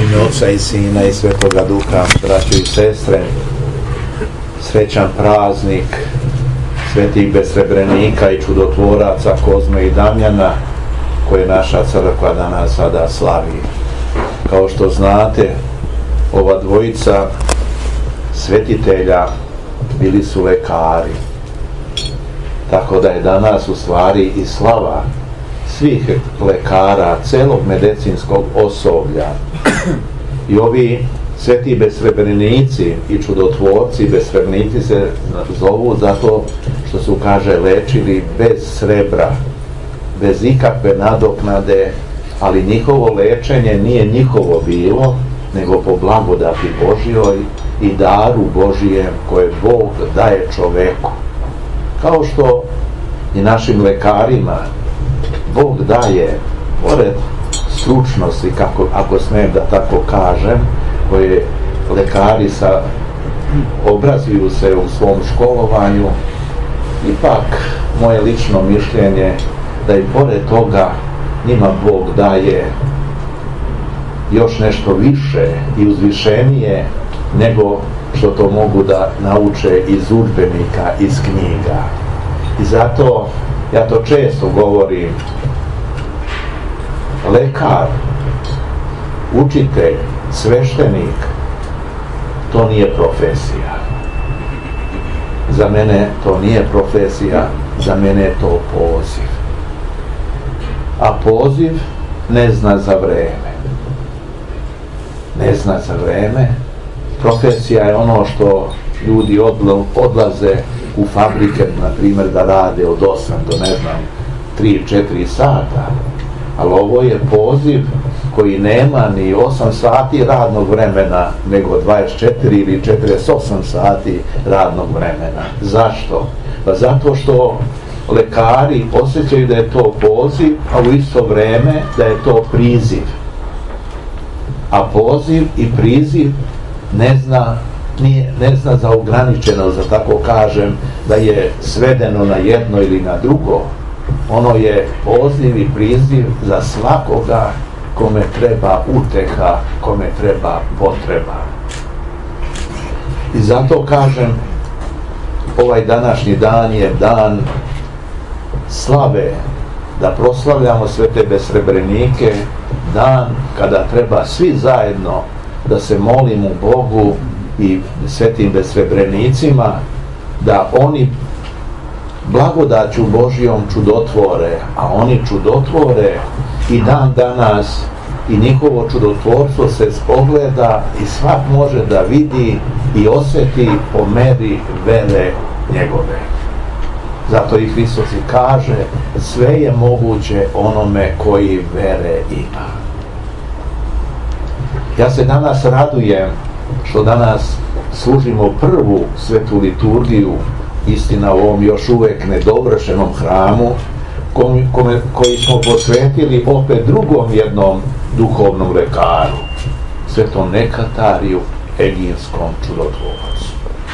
ime Oca i Sina i Svetoga Duha, braćo i sestre, srećan praznik svetih besrebrenika i čudotvoraca Kozme i Damjana, koje naša crkva danas sada slavi. Kao što znate, ova dvojica svetitelja bili su lekari, tako da je danas u stvari i slava svih lekara, celog medicinskog osoblja. I ovi sveti besrebrenici i čudotvorci, besrebrenici se zovu zato što su, kaže, lečili bez srebra, bez ikakve nadoknade, ali njihovo lečenje nije njihovo bilo, nego po blagodati Božjoj i daru Božijem koje Bog daje čoveku. Kao što i našim lekarima Bog daje, pored stručnosti, ako smijem da tako kažem, koje lekari obrazuju se u svom školovanju, ipak moje lično mišljenje da i pored toga njima Bog daje još nešto više i uzvišenije nego što to mogu da nauče iz udžbenika, iz knjiga. I zato ja to često govorim, lekar, učitelj, sveštenik, to nije profesija. Za mene to nije profesija, za mene je to poziv. A poziv ne zna za vreme. Ne zna za vreme. Profesija je ono što ljudi odlaze u fabrike, na primjer, da rade od 8 do 3-4 sata. Ali ovo je poziv koji nema ni 8 sati radnog vremena, nego 24 ili 48 sati radnog vremena. Zašto? Pa zato što lekari osjećaju da je to poziv, a u isto vreme da je to priziv. A poziv i priziv ne zna za ograničeno, da tako kažem, da je svedeno na jedno ili na drugo. Ono je poziv i priziv za svakoga kome treba uteha, kome treba potreba. I zato kažem, ovaj današnji dan je dan slave, da proslavljamo sve te besrebrenike, dan kada treba svi zajedno da se molimo Bogu i svetim besrebrenicima, da oni blagodaću Božjom čudotvore, a oni čudotvore i dan danas, i njihovo čudotvorstvo se spogleda i svak može da vidi i osjeti po meri vere njegove. Zato i Hristos i kaže, sve je moguće onome koji vere ima. Ja se danas radujem što danas služimo prvu svetu liturgiju, istina u ovom još uvek nedovršenom hramu, koji smo posvetili opet drugom jednom duhovnom lekaru, svetom Nekatariju, eginskom čudotvorcu.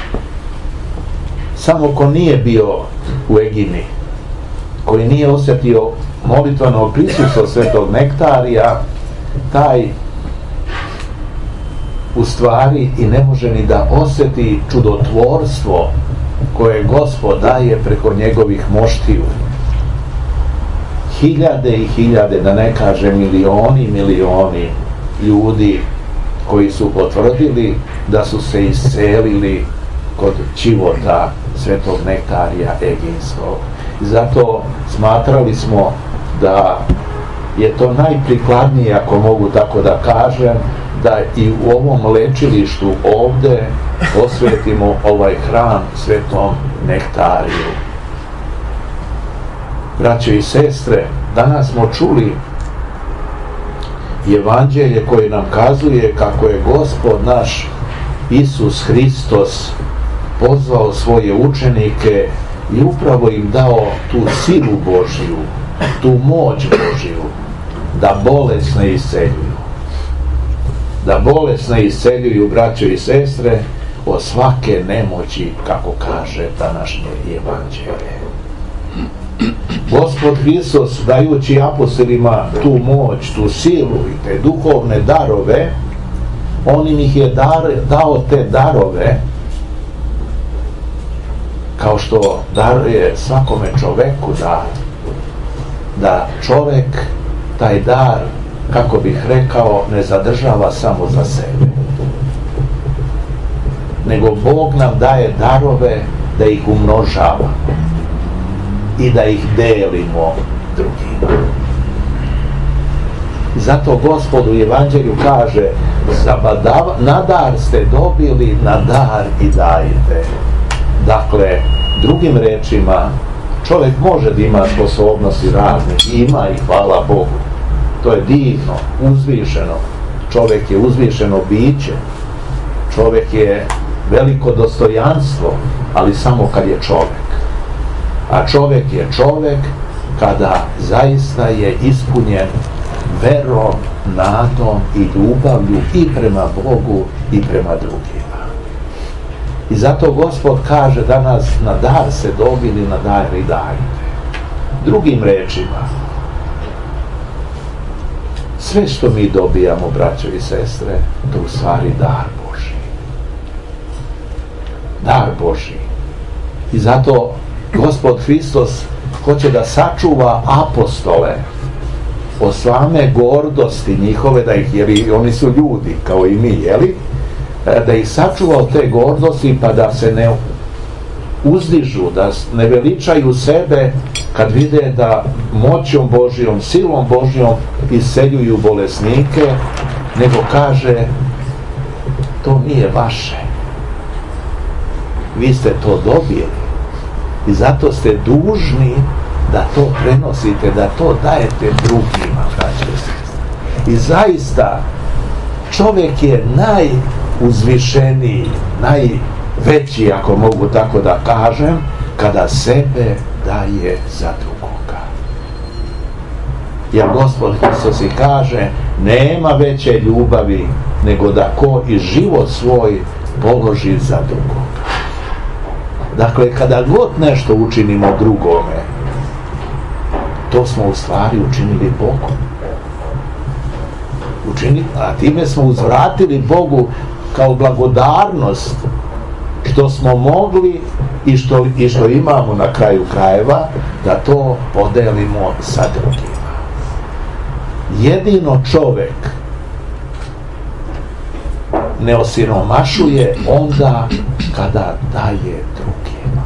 Samo ko nije bio u Egini, koji nije osjetio molitveno prisustvo svetog Nektarija, taj u stvari i ne može ni da osjeti čudotvorstvo koje Gospod daje preko njegovih moštiju. Hiljade i hiljade, da ne kaže milioni ljudi koji su potvrdili da su se iscelili kod čivota svetog Nektarija eginskog. I zato smatrali smo da je to najprikladnije, ako mogu tako da kažem, da i u ovom lečilištu ovde posvetimo ovaj hram svetom Nektariju. Braćo i sestre, danas smo čuli evanđelje koje nam kazuje kako je Gospod naš Isus Hristos pozvao svoje učenike i upravo im dao tu silu Božju, tu moć Božju, da bolesne isceljuju. Da bolesne isceljuju, braćo i sestre, od svake nemoći, kako kaže današnje evanđelje. Gospod Hristos, dajući apostolima tu moć, tu silu i te duhovne darove, On im ih je dao te darove, kao što daruje svakome čoveku da čovek taj dar, kako bih rekao, ne zadržava samo za sebe, nego Bog nam daje darove da ih umnožavamo i da ih delimo drugima. Zato Gospod u Evanđelju kaže: na dar ste dobili, na dar i dajte. Dakle, drugim rečima, čovjek može da ima sposobnosti razne, ima i hvala Bogu. To je divno, uzvišeno. Čovjek je uzvišeno biće. Čovjek je veliko dostojanstvo, ali samo kad je čovjek. A čovjek je čovjek kada zaista je ispunjen verom, nadom i ljubavlju i prema Bogu i prema drugima. I zato Gospod kaže danas: na dar se dobili, na dar i dajte. Drugim rečima, sve što mi dobijamo, braćo i sestre, to u stvari dar Božji. Dar Božji. I zato Gospod Hristos hoće da sačuva apostole od same gordosti njihove, jer oni su ljudi kao i mi, jeli? Da ih sačuva od te gordosti, pa da se ne uzdižu, da ne veličaju sebe kad vide da moćom Božjom, silom Božjom isceljuju bolesnike, nego kaže: to nije vaše, vi ste to dobili i zato ste dužni da to prenosite, da to dajete drugima, braćo i sestre. I zaista čovjek je najuzvišeniji, najveći, ako mogu tako da kažem, kada sebe daje za drugoga. Jer Gospod Hristos i kaže: nema veće ljubavi nego da ko i život svoj položi za drugoga. Dakle, kada god nešto učinimo drugome, to smo u stvari učinili Bogu. A time smo uzvratili Bogu kao blagodarnost što smo mogli i što imamo na kraju krajeva, da to podelimo sa drugima. Jedino čovek ne osiromašuje onda kada daje drugima.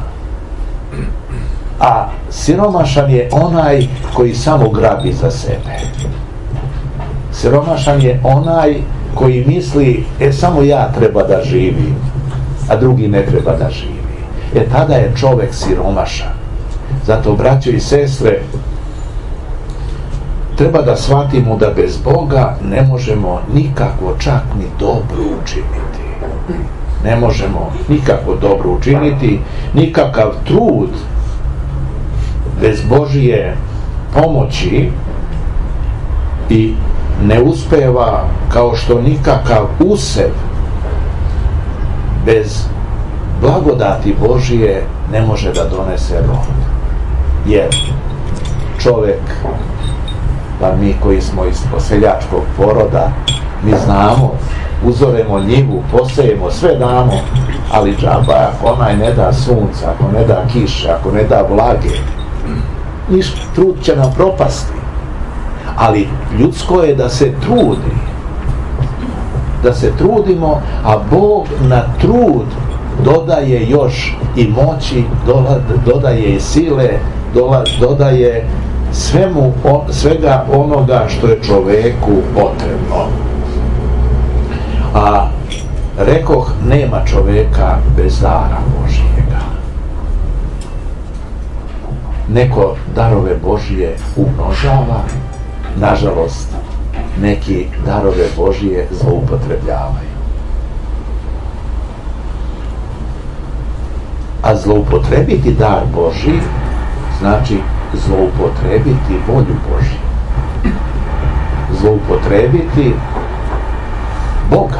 A siromašan je onaj koji samo grabi za sebe. Siromašan je onaj koji misli: samo ja treba da živim, a drugi ne treba da živi. Tada je čovek siromašan. Zato, braćo i sestre, treba da shvatimo da bez Boga ne možemo nikako čak ni dobro učiniti. Ne možemo nikako dobro učiniti, nikakav trud bez Božije pomoći i ne uspeva, kao što nikakav usev bez blagodati Božije ne može da donese rod. Jer čovek, pa mi koji smo iz seljačkog poroda, mi znamo, uzoremo njivu, posejemo, sve damo, ali džaba ako onaj ne da sunca, ako ne da kiše, ako ne da vlage, ništa, trud će nam propasti. Ali ljudsko je da se trudi, da se trudimo, a Bog na trud dodaje još i moći, dodaje i sile, dodaje svega onoga što je čoveku potrebno. A rekoh, nema čoveka bez dara Božijega. Neko darove Božije umnožava, nažalost, neki darove Božije zloupotrebljavaju. A zloupotrebiti dar Božji znači zloupotrebiti volju Božju. Zloupotrebiti Boga.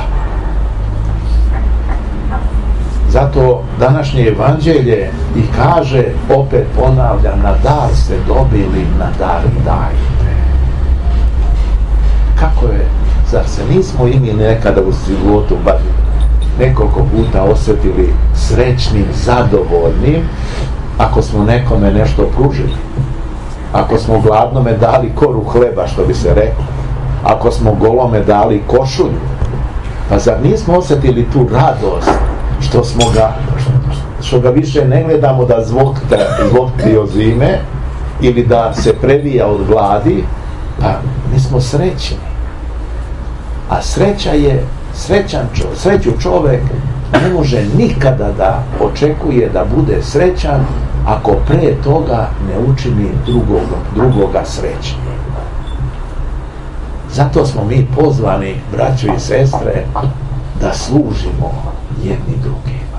Zato današnje evanđelje i kaže, opet ponavljam, na dar ste dobili, na dar dajte. Kako je Zar se nismo i mi nekada u životu bar nekoliko puta osjetili srećnim, zadovoljnim ako smo nekome nešto pružili, ako smo gladnome dali koru hleba, što bi se reklo, ako smo golome dali košulju? Pa zar nismo osjetili tu radost što ga više ne gledamo da zvokti od zime ili da se previja od gladi? Pa mi smo srećni. A sreću čovjek ne može nikada da očekuje da bude srećan ako pre toga ne učini drugoga srećnim. Zato smo mi pozvani, braćo i sestre, da služimo jedni drugima.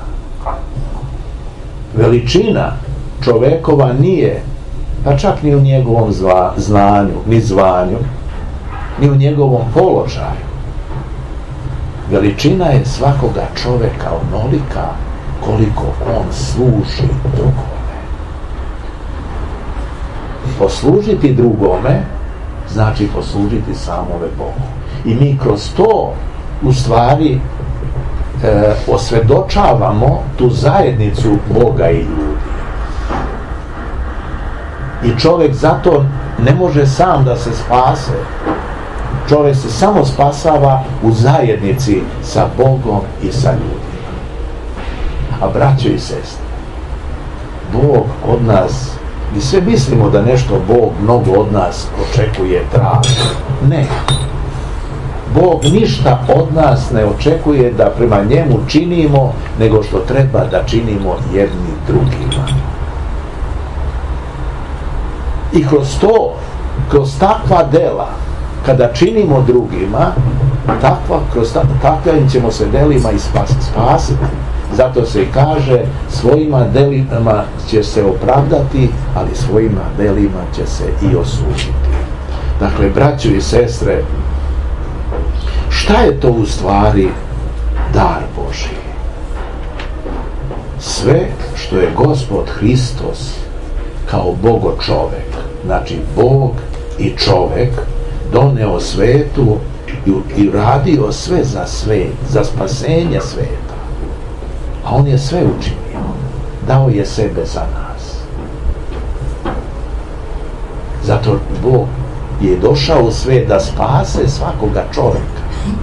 Veličina čovekova nije, pa čak ni u njegovom znanju, ni zvanju, ni u njegovom položaju. Veličina je svakoga čoveka onolika koliko on služi drugome. Poslužiti drugome znači poslužiti samome Bogu. I mi kroz to u stvari osvedočavamo tu zajednicu Boga i ljudi. I čovjek zato ne može sam da se spase. Čovjek se samo spasava u zajednici sa Bogom i sa ljudima. A braćo i sestre, Bog od nas, mi sve mislimo da nešto Bog mnogo od nas očekuje, traži. Ne. Bog ništa od nas ne očekuje da prema njemu činimo, nego što treba da činimo jedni drugima. I kroz takva dela, kada činimo drugima, kroz takvim ćemo se delima i spasiti. Zato se i kaže, svojima delima će se opravdati, ali svojima delima će se i osuditi. Dakle, braćo i sestre, šta je to u stvari dar Božji? Sve što je Gospod Hristos kao Bogo čovek, znači Bog i čovek, doneo svetu i radio sve za svet, za spasenje sveta. A on je sve učinio. Dao je sebe za nas. Zato Bog je došao u svet da spase svakoga čovjeka.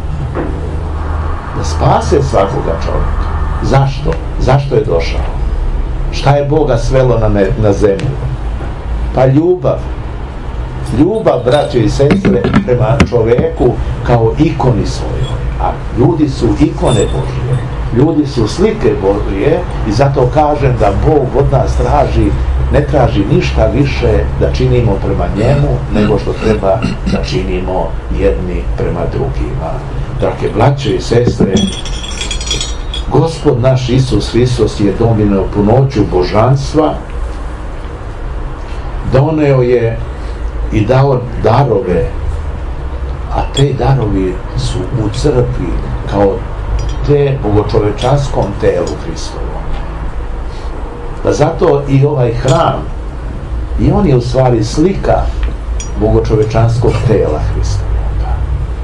Da spase svakoga čovjeka. Zašto? Zašto je došao? Šta je Boga svelo na zemlju? Pa ljubav. Ljubav, braćo i sestre, prema čovjeku kao ikoni svojoj. A ljudi su ikone Božje. Ljudi su slike Božje i zato kažem da Bog od nas ne traži ništa više da činimo prema njemu, nego što treba da činimo jedni prema drugima. Dakle, braćo i sestre, Gospod naš Isus Hristos je donio punoću božanstva, doneo je i dao darove, a te darovi su u crkvi kao te bogočovečanskom telu Hristovom. Pa zato i ovaj hram, i on je u stvari slika bogočovečanskog tela Hristovoga.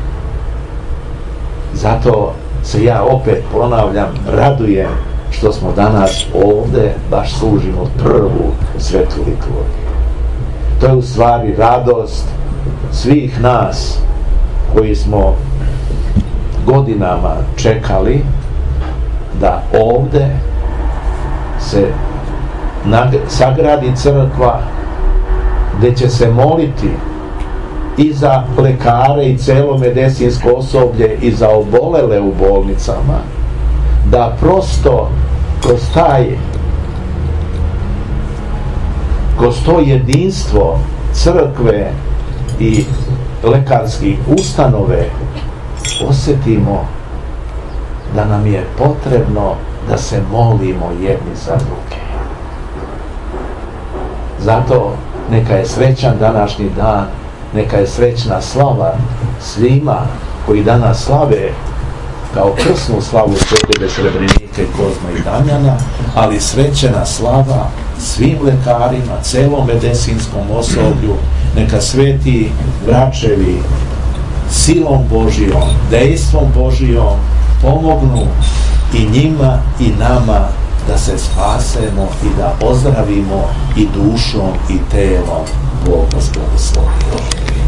Zato se ja opet ponavljam, radujem što smo danas ovde, baš služimo prvu svetu liturgiju. To je u stvari radost svih nas koji smo godinama čekali da ovde se sagradi crkva gdje će se moliti i za lekare i celo medicinsko osoblje i za obolele u bolnicama, da prosto kroz to jedinstvo crkve i lekarskih ustanove osjetimo da nam je potrebno da se molimo jedni za druge. Zato neka je srećan današnji dan, neka je srećna slava svima koji danas slave kao krsnu slavu Svete Srebrenike, Kozma i Damjana, ali srećena slava svim lekarima, celom medicinskom osoblju, neka sveti vračevi silom Božijom, dejstvom Božijom pomognu i njima i nama da se spasemo i da ozdravimo i dušom i telom. Bog vas blagoslovi.